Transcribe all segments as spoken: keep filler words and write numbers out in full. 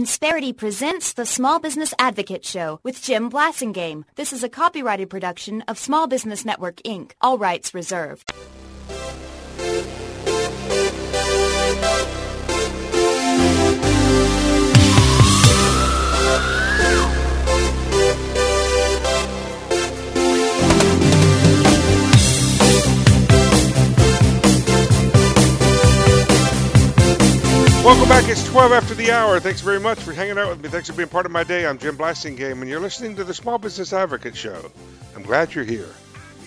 Insperity presents the Small Business Advocate Show with Jim Blasingame. This is a copyrighted production of Small Business Network, Incorporated. All rights reserved. Welcome back. It's twelve after the hour. Thanks very much for hanging out with me. Thanks for being part of my day. I'm Jim Blasingame, and you're listening to the Small Business Advocate Show. I'm glad you're here.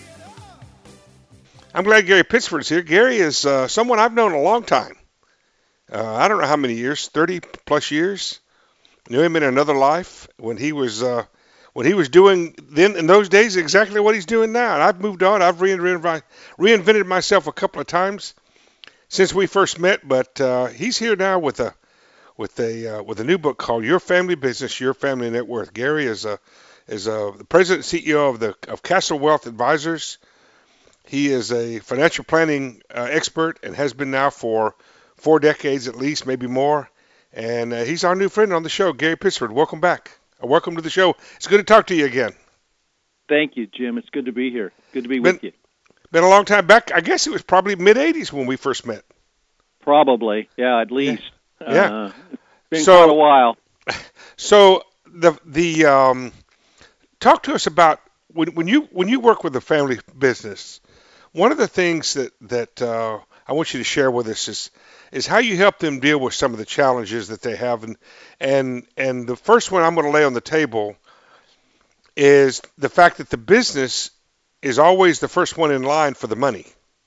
I'm glad Gary Pittsford is here. Gary is uh, someone I've known a long time. Uh, I don't know how many years, thirty plus years. Knew him in another life when he was uh, when he was doing then in those days exactly what he's doing now. And I've moved on. I've reinvented, reinvented myself a couple of times since we first met, but uh, he's here now with a with a uh, with a new book called Your Family Business, Your Family Net Worth. Gary is a is a the president and C E O of the of Castle Wealth Advisors. He is a financial planning uh, expert and has been now for four decades at least, maybe more. And uh, he's our new friend on the show, Gary Pittsford. Welcome back. Uh, welcome to the show. It's good to talk to you again. Thank you, Jim. It's good to be here. Good to be been, with you. Been a long time back. I guess it was probably mid eighties when we first met. Probably, yeah, at least. Yeah. yeah. Uh, it's been so, quite a while. So the the um, talk to us about when when you when you work with a family business. One of the things that that uh, I want you to share with us is is how you help them deal with some of the challenges that they have, and and and the first one I'm going to lay on the table is the fact that the business is always the first one in line for the money.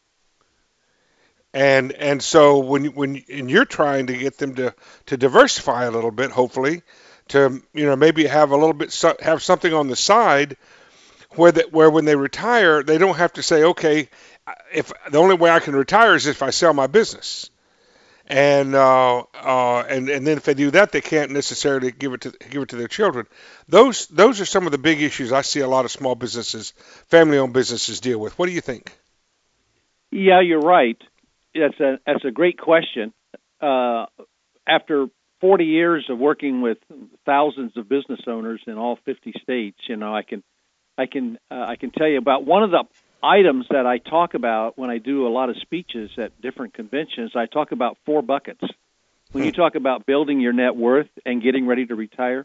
And and so when when and you're trying to get them to, to diversify a little bit, hopefully, to you know maybe have a little bit have something on the side where that where when they retire they don't have to say, okay, if the only way I can retire is if I sell my business, and uh, uh, and and then if they do that they can't necessarily give it to give it to their children. Those those are some of the big issues I see a lot of small businesses, family-owned businesses deal with. What do you think? Yeah, you're right. That's a that's a great question. Uh, after forty years of working with thousands of business owners in all fifty states, you know, I can I can uh, I can tell you about one of the items that I talk about when I do a lot of speeches at different conventions. I talk about four buckets. When you talk about building your net worth and getting ready to retire,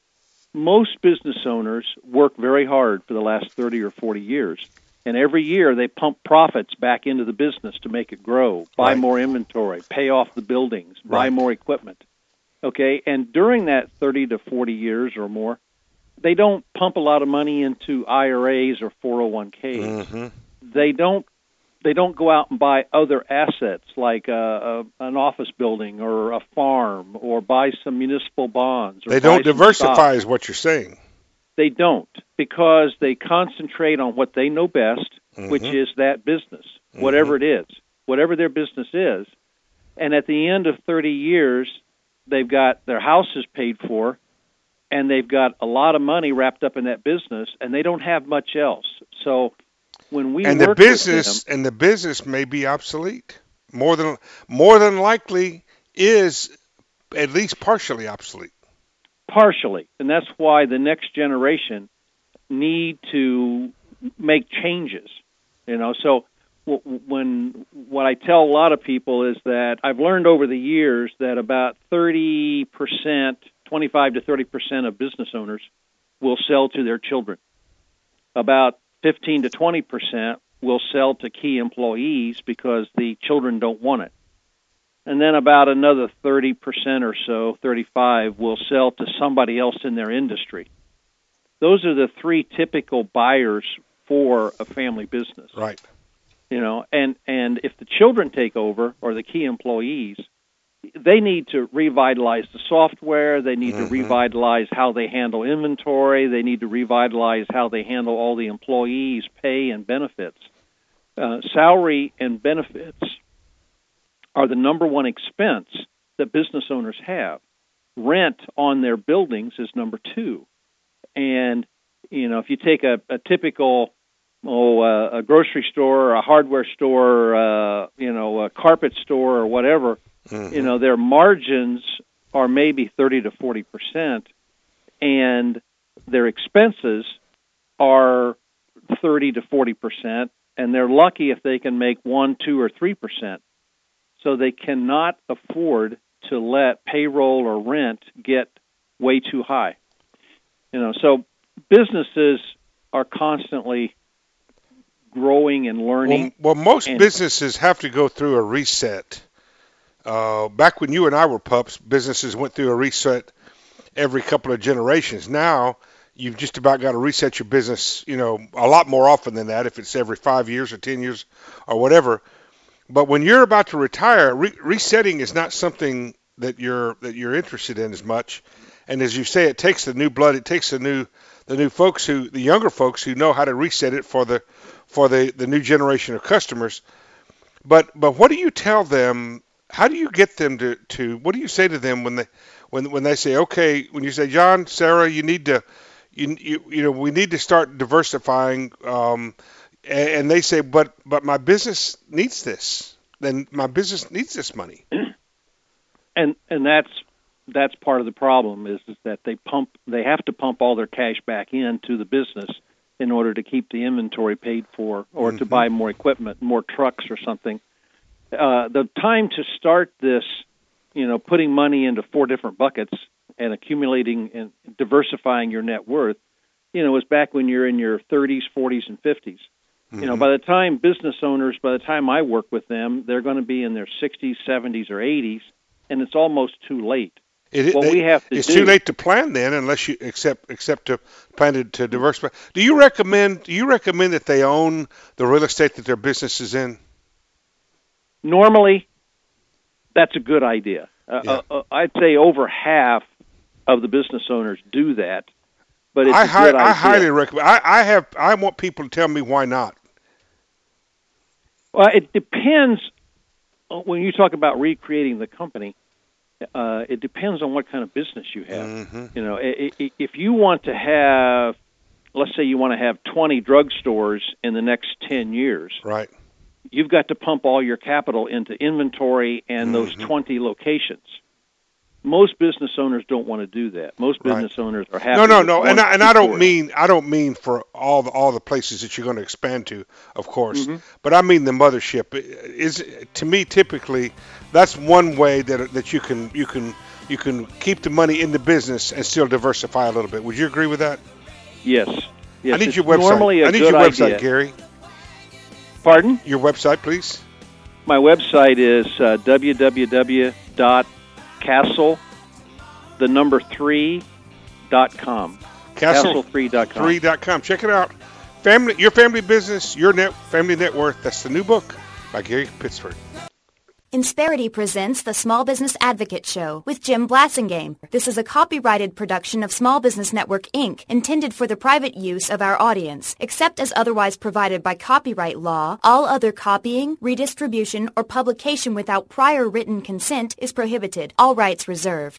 most business owners work very hard for the last thirty or forty years. And every year they pump profits back into the business to make it grow, buy right. more inventory, pay off the buildings, buy right. more equipment. Okay, and during that thirty to forty years or more, they don't pump a lot of money into I R As or four oh one Ks. Mm-hmm. They don't they don't go out and buy other assets like a, a, an office building or a farm or buy some municipal bonds. Or they buy don't diversify is what you're saying. They don't, because they concentrate on what they know best, mm-hmm. which is that business, mm-hmm. whatever it is, whatever their business is. And at the end of thirty years, they've got their houses paid for, and they've got a lot of money wrapped up in that business, and they don't have much else. So when we and work the business with them, and the business may be obsolete, more than more than likely is at least partially obsolete. Partially, and that's why the next generation need to make changes. You know, so w- when what I tell a lot of people is that I've learned over the years that about thirty percent, twenty-five to thirty percent of business owners will sell to their children. About fifteen to twenty percent will sell to key employees because the children don't want it. And then about another thirty percent or so, thirty-five, will sell to somebody else in their industry. Those are the three typical buyers for a family business. Right. You know, and, and if the children take over, or the key employees, they need to revitalize the software, they need mm-hmm. to revitalize how they handle inventory, they need to revitalize how they handle all the employees' pay and benefits. Uh, salary and benefits are the number one expense that business owners have. Rent on their buildings is number two. And, you know, if you take a, a typical, oh, uh, a grocery store, or a hardware store, uh, you know, a carpet store or whatever, mm-hmm. you know, their margins are maybe thirty to forty percent, and their expenses are thirty to forty percent, and they're lucky if they can make one, two, or three percent. So they cannot afford to let payroll or rent get way too high. You know, so businesses are constantly growing and learning. Well, well most and, businesses have to go through a reset. Uh, back when you and I were pups, businesses went through a reset every couple of generations. Now, you've just about got to reset your business, you know, a lot more often than that, if it's every five years or ten years or whatever. But when you're about to retire, re- resetting is not something that you're that you're interested in as much. And as you say, it takes the new blood, it takes the new the new folks who the younger folks who know how to reset it for the for the, the new generation of customers. But but what do you tell them? How do you get them to, to what do you say to them when they when when they say, okay, when you say, John, Sarah, you need to you you, you know we need to start diversifying, um, and, and they say, but but my business needs this. Then my business needs this money. And and that's that's part of the problem is, is that they pump they have to pump all their cash back into the business in order to keep the inventory paid for, or mm-hmm. to buy more equipment, more trucks or something. Uh, the time to start this, you know, putting money into four different buckets and accumulating and diversifying your net worth, you know, was back when you're in your thirties, forties, and fifties. Mm-hmm. You know, by the time business owners, by the time I work with them, they're going to be in their sixties, seventies, or eighties, and it's almost too late. It, what it, we have to it's do, too late to plan then, unless you accept accept to plan to, to diversify. Do you recommend Do you recommend that they own the real estate that their business is in? Normally, that's a good idea. Uh, Yeah. uh, I'd say over half of the business owners do that, but it's I, a hi- good idea. I highly recommend. I, I have. I want people to tell me why not. Well, it depends. When you talk about recreating the company, uh, it depends on what kind of business you have. Mm-hmm. You know, i- i- if you want to have, let's say you want to have twenty drugstores in the next ten years, Right. you've got to pump all your capital into inventory and Mm-hmm. those twenty locations. Most business owners don't want to do that. Most Right. business owners are happy. No, no, with no, one and I, and two I don't stores. mean I don't mean for all the all the places that you're going to expand to, of course, Mm-hmm. but I mean the mothership is to me typically that's one way that that you can you can you can keep the money in the business and still diversify a little bit. Would you agree with that? Yes. Yes. I need it's your website. Normally a I need good your website, idea. Gary. Pardon? Your website, please. My website is uh, w w w dot castle, the number three, dot com. castle three dot com. three dot com. Check it out. Family, your family business, your net family net worth. That's the new book by Gary Pittsford. Insperity presents the Small Business Advocate Show with Jim Blasingame. This is a copyrighted production of Small Business Network, Incorporated, intended for the private use of our audience. Except as otherwise provided by copyright law, all other copying, redistribution, or publication without prior written consent is prohibited. All rights reserved.